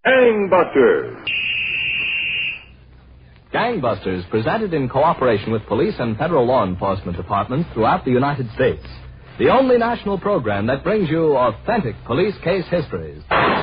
Gangbusters. Gangbusters, presented in cooperation with police and federal law enforcement departments throughout the United States. The only national program that brings you authentic police case histories.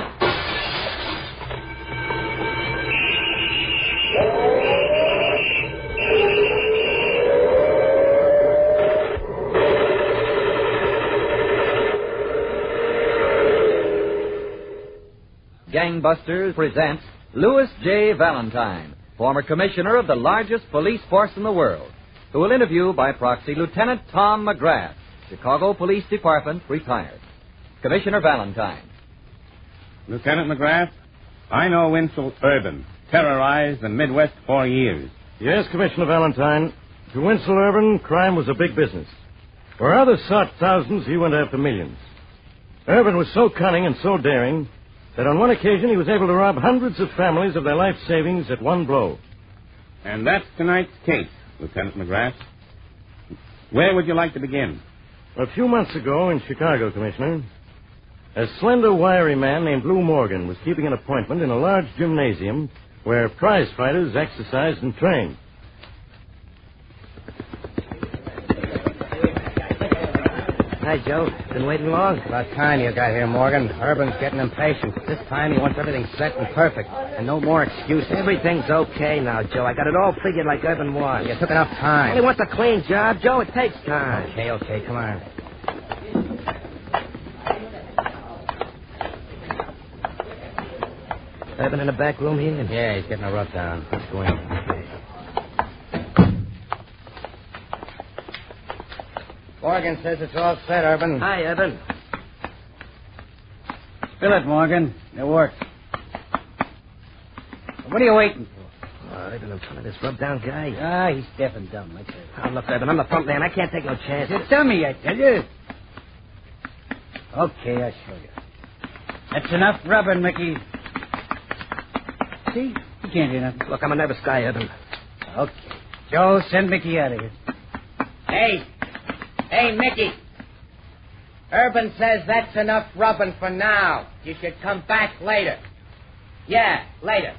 Gangbusters presents Louis J. Valentine, former commissioner of the largest police force in the world, who will interview by proxy Lieutenant Tom McGrath, Chicago Police Department, retired. Commissioner Valentine. Lieutenant McGrath, I know Winslow Urban, terrorized the Midwest for years. Yes, Commissioner Valentine. To Winslow Urban, crime was a big business. Where others sought thousands, he went after millions. Urban was so cunning and so daring that on one occasion he was able to rob hundreds of families of their life savings at one blow. And that's tonight's case, Lieutenant McGrath. Where would you like to begin? A few months ago in Chicago, Commissioner, a slender, wiry man named Lou Morgan was keeping an appointment in a large gymnasium where prize fighters exercised and trained. Hi, Joe. Been waiting long? About time you got here, Morgan. Urban's getting impatient. This time he wants everything set and perfect. And no more excuses. Everything's okay now, Joe. I got it all figured like Urban wants. You took enough time. He wants a clean job, Joe. It takes time. Okay. Come on. Urban in the back room here? Yeah, he's getting a rough down. Let's go in. Morgan says it's all set, Urban. Hi, Urban. Spill it, Morgan. It worked. What are you waiting for? Urban in front of this rub-down guy. Ah, he's deaf and dumb. That's it. Oh, look, Urban, I'm the front man. I can't take no chances. Just tell me, I tell you. Okay, I'll show you. That's enough rubbing, Mickey. See? You can't hear nothing. Look, I'm a nervous guy, Urban. Okay. Joe, send Mickey out of here. Hey, Mickey. Urban says that's enough rubbing for now. You should come back later. Yeah, later.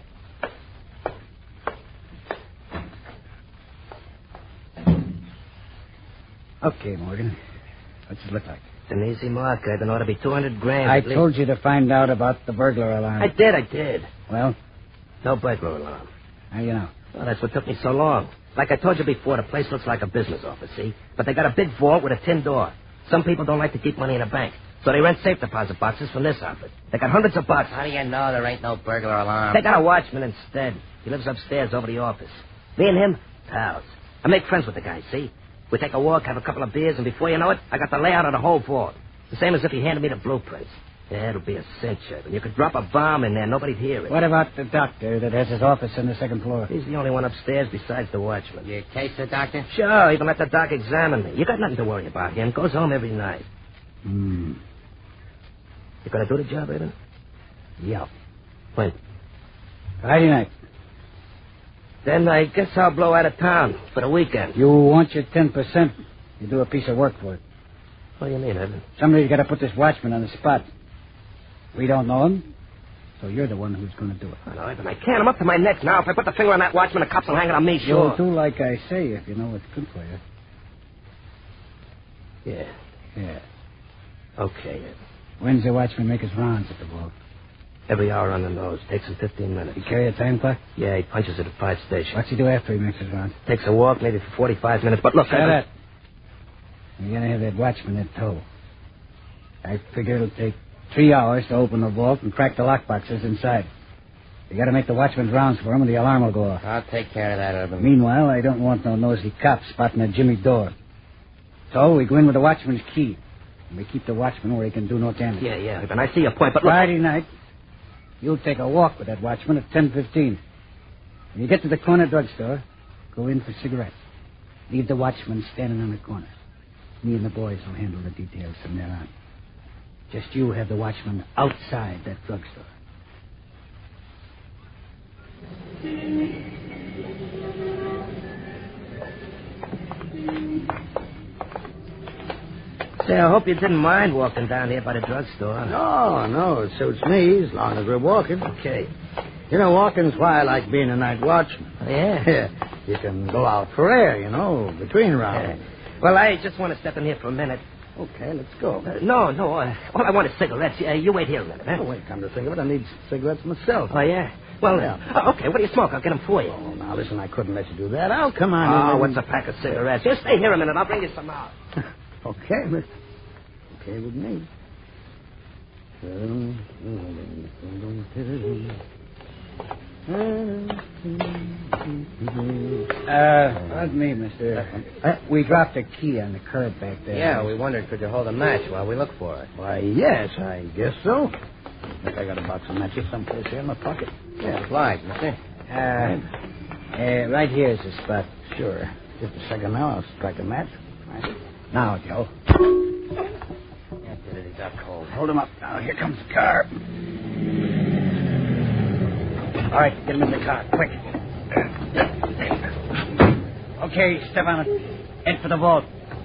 Okay, Morgan. What's it look like? It's an easy mark, Urban. Ought to be 200 grand. I told you to find out about the burglar alarm. I did. Well? No burglar alarm. How you know? Well, that's what took me so long. Like I told you before, the place looks like a business office, see? But they got a big vault with a tin door. Some people don't like to keep money in a bank, so they rent safe deposit boxes from this outfit. They got hundreds of bucks. How do you know there ain't no burglar alarm? They got a watchman instead. He lives upstairs over the office. Me and him, pals. I make friends with the guy, see? We take a walk, have a couple of beers, and before you know it, I got the layout of the whole vault. The same as if he handed me the blueprints. Yeah, it'll be a cinch, Urban. You could drop a bomb in there, nobody'd hear it. What about the doctor that has his office on the second floor? He's the only one upstairs besides the watchman. You case the doctor? Sure, even let the doc examine me. You got nothing to worry about. Him goes home every night. You gonna do the job, Urban? Yeah. When? Friday night. Then I guess I'll blow out of town for the weekend. You want your 10%. You do a piece of work for it. What do you mean, Urban? Somebody's got to put this watchman on the spot. We don't know him, so you're the one who's going to do it. Oh, no, Urban, I can't. I'm up to my neck now. If I put the finger on that watchman, the cops will hang it on me, sure. You'll do like I say if you know what's good for you. Yeah. Okay, Urban. When's the watchman make his rounds at the vault? Every hour on the nose. Takes him 15 minutes. You carry a time clock? Yeah, he punches it at 5 stations. What's he do after he makes his rounds? Takes a walk, maybe for 45 minutes. But look, Shut Urban... up. You're going to have that watchman in tow. I figure it'll take 3 hours to open the vault and crack the lockboxes inside. You got to make the watchman's rounds for him or the alarm will go off. I'll take care of that, Urban. Meanwhile, I don't want no nosy cops spotting that Jimmy door. So we go in with the watchman's key. And we keep the watchman where he can do no damage. Yeah, Urban, I see your point, but look... Friday night, you'll take a walk with that watchman at 10:15. When you get to the corner drugstore, go in for cigarettes. Leave the watchman standing on the corner. Me and the boys will handle the details from there on. Just you have the watchman outside that drugstore. Say, I hope you didn't mind walking down here by the drugstore. No, it suits me as long as we're walking. Okay. You know, walking's why I like being a night watchman. Oh, yeah? You can go out for air, between rounds. Well, I just want to step in here for a minute. Okay, let's go. No. All I want is cigarettes. You wait here a minute, huh? Oh, wait, come to think of it, I need cigarettes myself. Oh, yeah? Well, Yeah. Okay, what do you smoke? I'll get them for you. Oh, now, listen, I couldn't let you do that. I'll come on Oh, in. what's a pack of cigarettes? Just stay here a minute. I'll bring you some out. Okay, mister. Okay with me. Pardon me, mister. We dropped a key on the curb back there. Yeah, we wondered, could you hold a match while we look for it? Why, yes, I guess so. Think I got a box of matches someplace here in my pocket. Yeah, obliged, mister. Right here is the spot. Sure. Just a second now. I'll strike a match. Right. Now, Joe. He's up cold. Hold him up. Now, here comes the car. All right, get him in the car, quick. Okay, step on it. Head for the vault.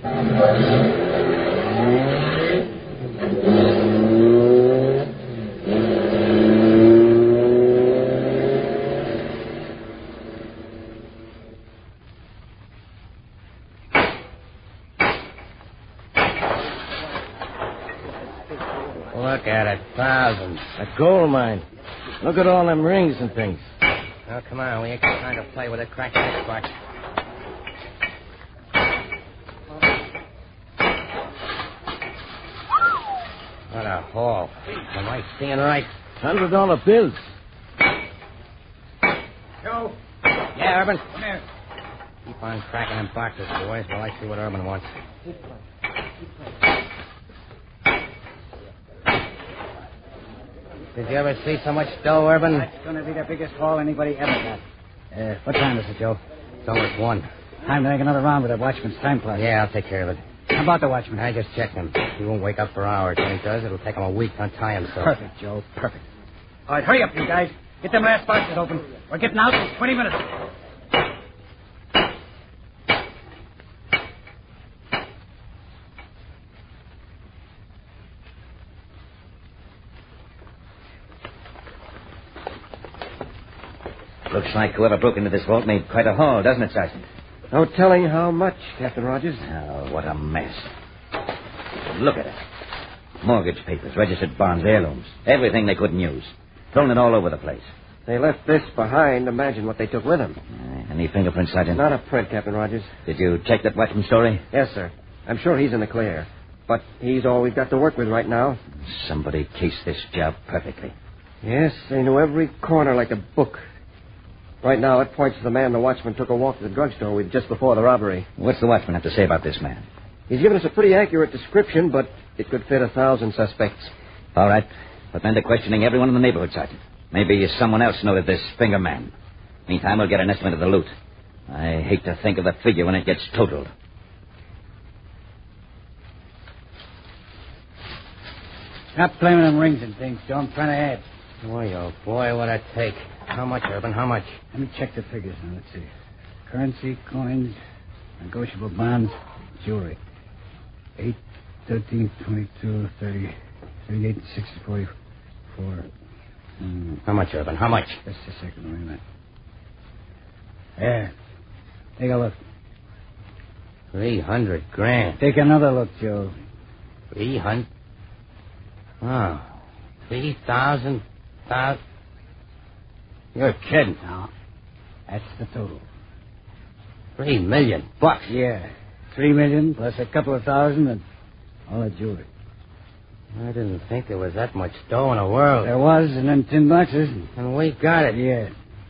Look at it. Thousands. A gold mine. Look at all them rings and things. Oh, come on. We ain't got time to play with it. Crack that spark. What a haul. Am I seeing right? $100 bills. Joe, Yeah, Urban? come here. Keep on cracking them boxes, boys, while I see what Urban wants. Did you ever see so much dough, Urban? That's going to be the biggest haul anybody ever got. What time is it, Joe? It's almost 1. Time to make another round with that watchman's time clock. Yeah, I'll take care of it. How about the watchman? I just checked him. He won't wake up for hours. When he does, it'll take him a week to untie himself. Perfect, Joe. Perfect. All right, hurry up, you guys. Get them last boxes open. We're getting out in 20 minutes. Looks like whoever broke into this vault made quite a haul, doesn't it, Sergeant? No telling how much, Captain Rogers. Oh, what a mess. Look at it. Mortgage papers, registered bonds, heirlooms. Everything they couldn't use. Thrown it all over the place. They left this behind. Imagine what they took with them. Any fingerprints, Sergeant? Not a print, Captain Rogers. Did you check that watchman story? Yes, sir. I'm sure he's in the clear. But he's all we've got to work with right now. Somebody cased this job perfectly. Yes, they knew every corner like a book. Right now, it points to the man the watchman took a walk to the drugstore with just before the robbery. What's the watchman have to say about this man? He's given us a pretty accurate description, but it could fit 1,000 suspects. All right. Put men to questioning everyone in the neighborhood, Sergeant. Maybe someone else noted this finger man. Meantime, we'll get an estimate of the loot. I hate to think of the figure when it gets totaled. Stop claiming them rings and things, Joe. I'm trying to add. Boy, oh boy, what'd it take? How much, Urban? How much? Let me check the figures now. Let's see. Currency, coins, negotiable bonds, jewelry. 8, 13, 22, 30, 38, 60, 44. How much, Urban? How much? Just a second, wait a minute. There. Take a look. 300 grand. Take another look, Joe. 300? Oh. 3,000. You're kidding. No. That's the total. $3 million. Yeah. 3 million plus a couple of thousand and all the jewelry. I didn't think there was that much dough in the world. There was, and then 10 boxes. And we got it. Yeah.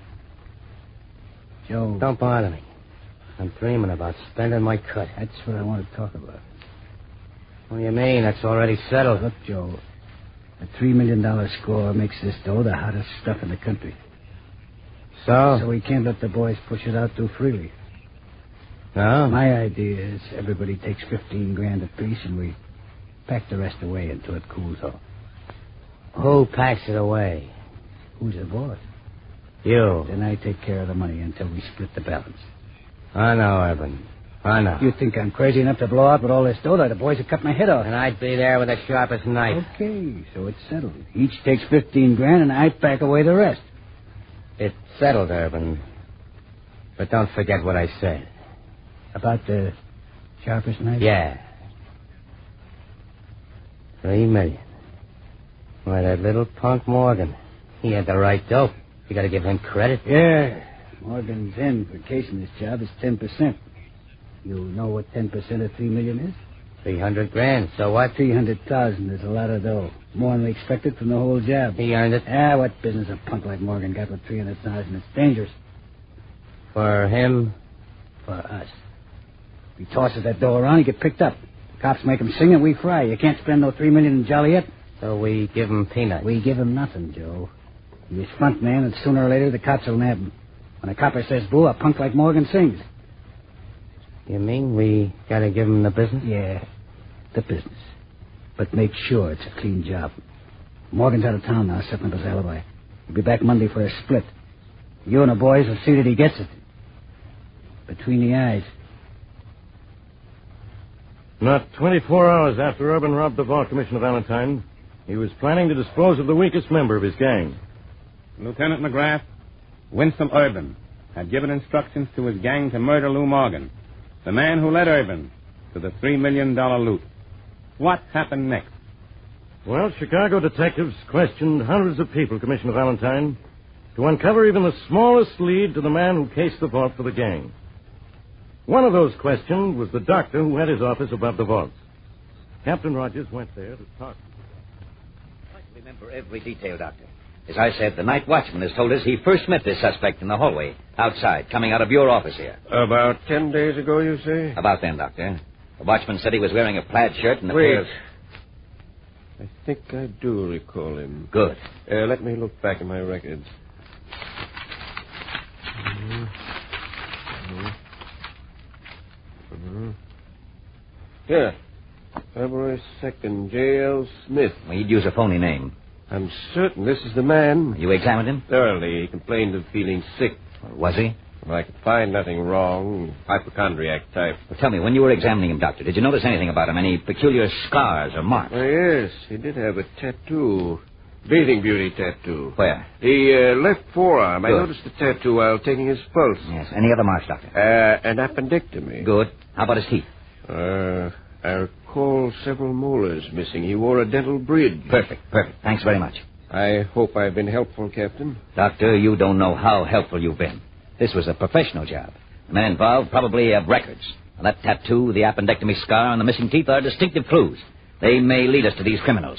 Joe. Don't bother me. I'm dreaming about spending my cut. That's what I want to talk about. What do you mean? That's already settled. Look, Joe. The $3 million score makes this dough the hottest stuff in the country. So we can't let the boys push it out too freely. No? My idea is everybody takes 15 grand apiece and we pack the rest away until it cools off. Who packs it away? Who's the boss? You. Then I take care of the money until we split the balance. I know, Urban. I know. You think I'm crazy enough to blow out with all this dough? The boys would cut my head off. And I'd be there with the sharpest knife. Okay, so it's settled. Each takes 15 grand, and I pack away the rest. It's settled, Urban. But don't forget what I said. About the sharpest knife? Yeah. $3 million. Why, that little punk Morgan. He had the right dope. You gotta give him credit. Yeah. Morgan's in for casing this job is 10%. You know what 10% of $3 million is? 300 grand. So what? 300,000 is a lot of dough. More than we expected from the whole job. He earned it. What business a punk like Morgan got with 300,000? It's dangerous. For him? For us. If he tosses that dough around, he get picked up. Cops make him sing and we fry. You can't spend no $3 million in Joliet. So we give him peanuts. We give him nothing, Joe. He's front man, and sooner or later the cops will nab him. When a copper says boo, a punk like Morgan sings. You mean we gotta give him the business? Yeah, the business. But make sure it's a clean job. Morgan's out of town now, setting up his alibi. He'll be back Monday for a split. You and the boys will see that he gets it. Between the eyes. Not 24 hours after Urban robbed the vault, Commissioner Valentine, he was planning to dispose of the weakest member of his gang. Lieutenant McGrath, Winsome Urban had given instructions to his gang to murder Lou Morgan, the man who led Urban to the $3 million loot. What happened next? Well, Chicago detectives questioned hundreds of people, Commissioner Valentine, to uncover even the smallest lead to the man who cased the vault for the gang. One of those questioned was the doctor who had his office above the vault. Captain Rogers went there to talk. I can remember every detail, Doctor. As I said, the night watchman has told us he first met this suspect in the hallway, outside, coming out of your office here. About 10 days ago, you say? About then, Doctor. The watchman said he was wearing a plaid shirt and a Wait. pair of... I think I do recall him. Good. Let me look back in my records. Here. February 2nd, J.L. Smith. Well, he'd use a phony name. I'm certain this is the man. You examined him? Thoroughly. He complained of feeling sick. Was he? Well, I could find nothing wrong. Hypochondriac type. Well, tell me, when you were examining him, Doctor, did you notice anything about him? Any peculiar scars or marks? Oh, yes. He did have a tattoo. Bathing beauty tattoo. Where? The left forearm. Good. I noticed the tattoo while taking his pulse. Yes. Any other marks, Doctor? An appendectomy. Good. How about his teeth? I recall several molars missing. He wore a dental bridge. Perfect. Thanks very much. I hope I've been helpful, Captain. Doctor, you don't know how helpful you've been. This was a professional job. The men involved probably have records. That tattoo, the appendectomy scar, and the missing teeth are distinctive clues. They may lead us to these criminals.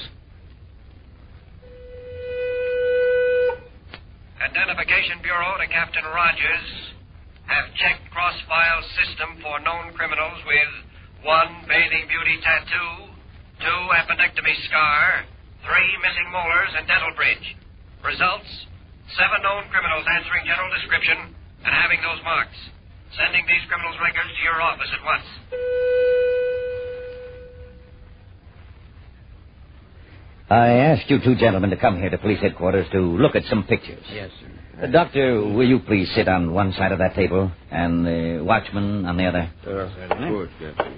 Identification Bureau to Captain Rogers. Have checked cross-file system for known criminals with 1 bathing beauty tattoo, 2 appendectomy scar, 3 missing molars and dental bridge. Results, 7 known criminals answering general description and having those marks. Sending these criminals' records to your office at once. I asked you two gentlemen to come here to police headquarters to look at some pictures. Yes, sir. Doctor, will you please sit on one side of that table and the watchman on the other? Of course, Captain.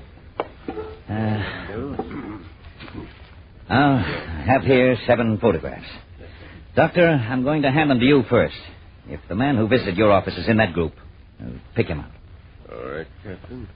I have here 7 photographs. Doctor, I'm going to hand them to you first. If the man who visited your office is in that group, pick him out. All right, Captain.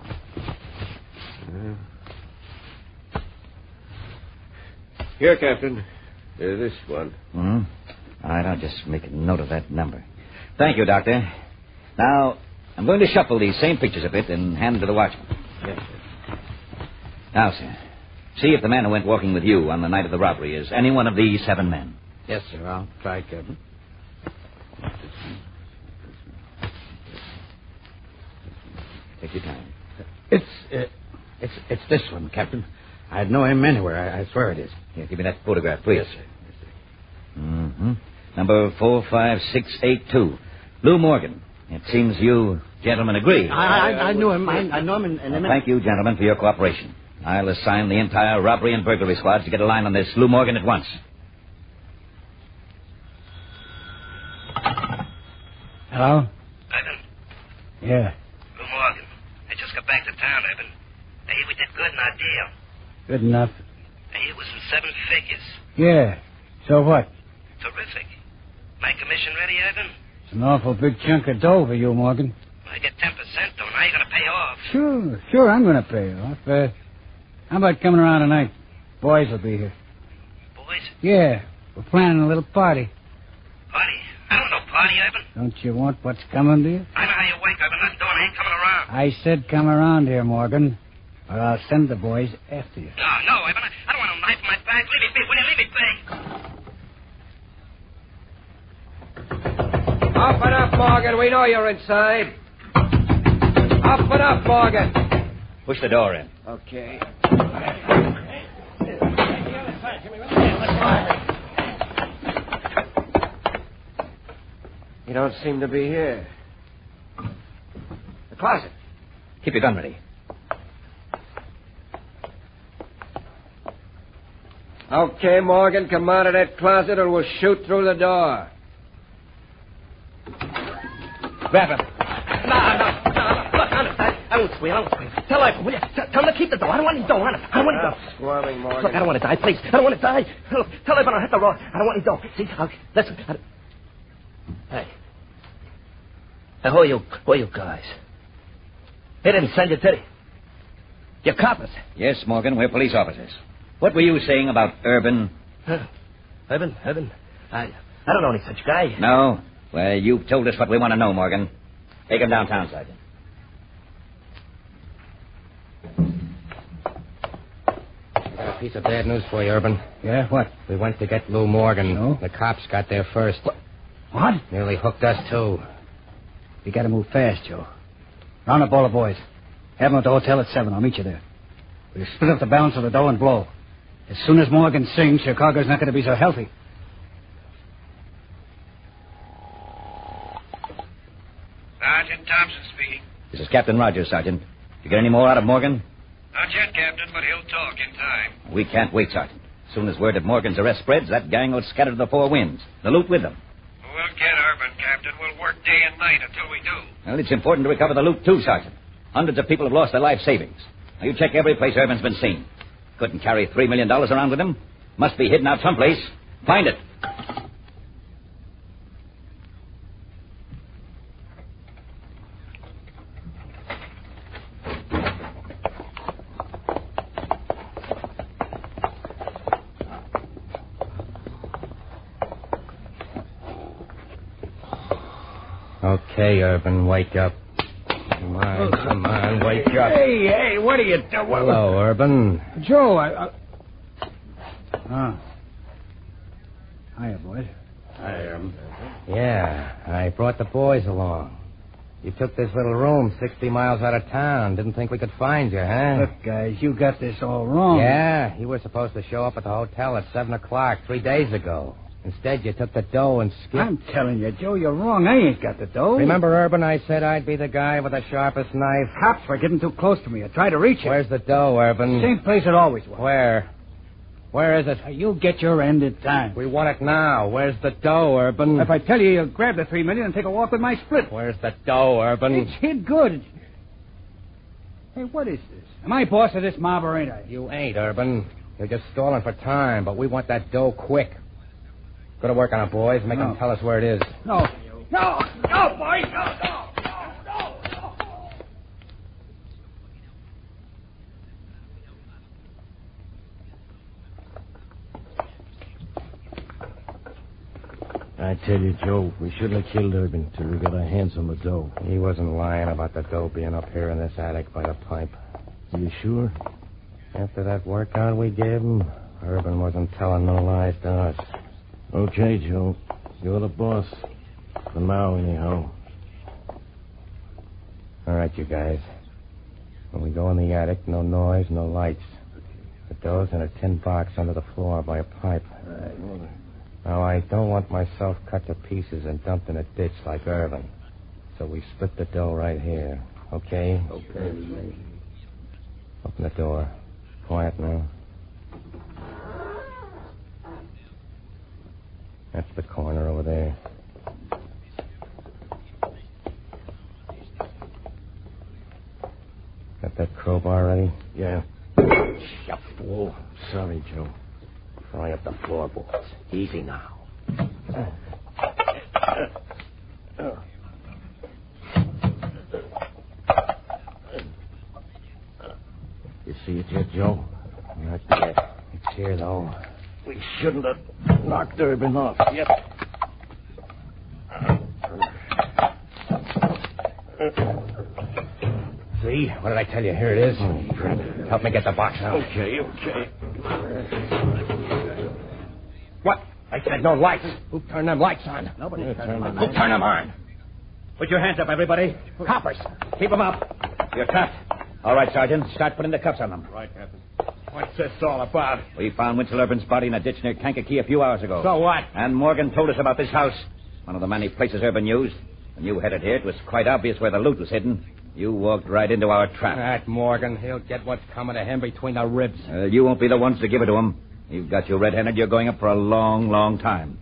Here, Captain. This one. Mm-hmm. All right, I'll just make a note of that number. Thank you, Doctor. Now, I'm going to shuffle these same pictures a bit and hand them to the watchman. Yes, sir. Now, sir, see if the man who went walking with you on the night of the robbery is any one of these 7 men. Yes, sir. I'll try, Captain. Take your time. It's this one, Captain. I'd know him anywhere. I swear it is. Here, give me that photograph, please. Yes, sir. Mm-hmm. Number 45682. Lou Morgan. It seems you gentlemen agree. I knew him. I know him. And Thank you, gentlemen, for your cooperation. I'll assign the entire robbery and burglary squads to get a line on this Lou Morgan at once. Hello? Ivan, Yeah. Lou Morgan. I just got we did good in our deal. Good enough. Hey, it was in 7 figures. Yeah. So what? Terrific. My commission ready, Urban? It's an awful big chunk of dough for you, Morgan. I get 10%, don't I? You gotta pay off. Sure, I'm going to pay you off. How about coming around tonight? Boys will be here. Boys? Yeah, we're planning a little party. Party? I don't know party, Urban. Don't you want what's coming to you? I know how you wake, Urban. Not doing. I ain't coming around. I said come around here, Morgan, or I'll send the boys after you. No, Urban. I don't want no knife in my back. Leave me be. Will you leave me be? Open up, Morgan. We know you're inside. Open up, Morgan. Push the door in. Okay. You don't seem to be here. The closet. Keep your gun ready. Okay, Morgan, come out of that closet or we'll shoot through the door. Grab him. No. Look, honest, I won't squeal. Tell Urban, will you? Tell him to keep the dough. I don't want any dough, honest. I don't want any dough. Squirming, Morgan. Look, I don't want to die, please. I don't want to die. Look, tell Urban I'll hit the road. I don't want any dough. See, listen. Hey, who are you guys? They didn't send you, did he? You're coppers. Yes, Morgan, we're police officers. What were you saying about Urban? Urban? I don't know any such guy. No? Well, you've told us what we want to know, Morgan. Take him downtown, Sergeant. I got a piece of bad news for you, Urban. Yeah, what? We went to get Lou Morgan. No? The cops got there first. What? Nearly hooked us, too. You got to move fast, Joe. Round up all the boys. Have them at the hotel at 7. I'll meet you there. We'll split up the balance of the dough and blow. As soon as Morgan sings, Chicago's not going to be so healthy. Sergeant Thompson speaking. This is Captain Rogers, Sergeant. Did you get any more out of Morgan? Not yet, Captain, but he'll talk in time. We can't wait, Sergeant. As soon as word of Morgan's arrest spreads, that gang will scatter to the four winds. The loot with them. We'll get Urban, Captain. We'll work day and night until we do. Well, it's important to recover the loot, too, Sergeant. Hundreds of people have lost their life savings. Now, you check every place Urban's been seen. Couldn't carry $3 million around with him. Must be hidden out someplace. Find it. Okay, Urban, wake up. Come on, wake up. Hey, what are you doing? Hello, Urban. Joe, Hiya, boys. Yeah, I brought the boys along. You took this little room 60 miles out of town. Didn't think we could find you, huh? Look, guys, you got this all wrong. Yeah, you were supposed to show up at the hotel at 7 o'clock 3 days ago. Instead, you took the dough and skipped. I'm telling you, Joe, you're wrong. I ain't got the dough. Remember, Urban, I said I'd be the guy with the sharpest knife? Cops were getting too close to me. I tried to reach it. Where's the dough, Urban? Same place it always was. Where? Where is it? You'll get your end in time. We want it now. Where's the dough, Urban? If I tell you, you'll grab the $3 million and take a walk with my split. Where's the dough, Urban? It's hid good. Hey, what is this? Am I boss of this mob or ain't I? You ain't, Urban. You're just stalling for time, but we want that dough quick. Go to work on it, boys. Make them tell us where it is. No, boys, no. I tell you, Joe, we shouldn't have killed Urban till we got our hands on the dough. He wasn't lying about the dough being up here in this attic by the pipe. Are you sure? After that workout we gave him, Urban wasn't telling no lies to us. Okay, Joe. You're the boss. For now, anyhow. All right, you guys. When we go in the attic, no noise, no lights. The dough's in a tin box under the floor by a pipe. Now, I don't want myself cut to pieces and dumped in a ditch like Irvin. So we split the dough right here. Okay? Okay. Open the door. Quiet now. That's the corner over there. Got that crowbar ready? Yeah. You fool. Sorry, Joe. Pry up the floorboards. Easy now. You see it yet, Joe? Not yet. It's here, though. We shouldn't have knocked Urban off yet. See? What did I tell you? Here it is. Help me get the box out. Okay. What? I said no lights. Who turned them lights on? Nobody Who turned them on. turned them on? Put your hands up, everybody. Coppers. Keep them up. You're cuffed. All right, Sergeant. Start putting the cuffs on them. Right, Captain. What's this all about? We found Winslow Urban's body in a ditch near Kankakee a few hours ago. So what? And Morgan told us about this house. One of the many places Urban used. When you headed here, it was quite obvious where the loot was hidden. You walked right into our trap. That Morgan, he'll get what's coming to him between the ribs. You won't be the ones to give it to him. You've got you red-handed. You're going up for a long, long time.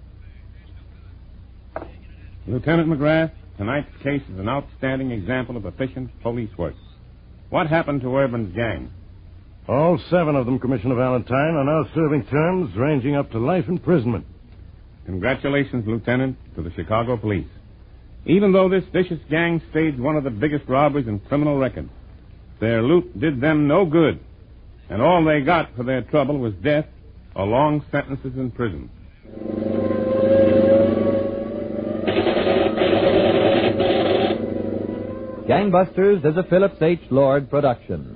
Lieutenant McGrath, tonight's case is an outstanding example of efficient police work. What happened to Urban's gang? All 7 of them, Commissioner Valentine, are now serving terms ranging up to life imprisonment. Congratulations, Lieutenant, to the Chicago police. Even though this vicious gang staged one of the biggest robberies in criminal record, their loot did them no good, and all they got for their trouble was death or long sentences in prison. Gangbusters is a Phillips H. Lord production.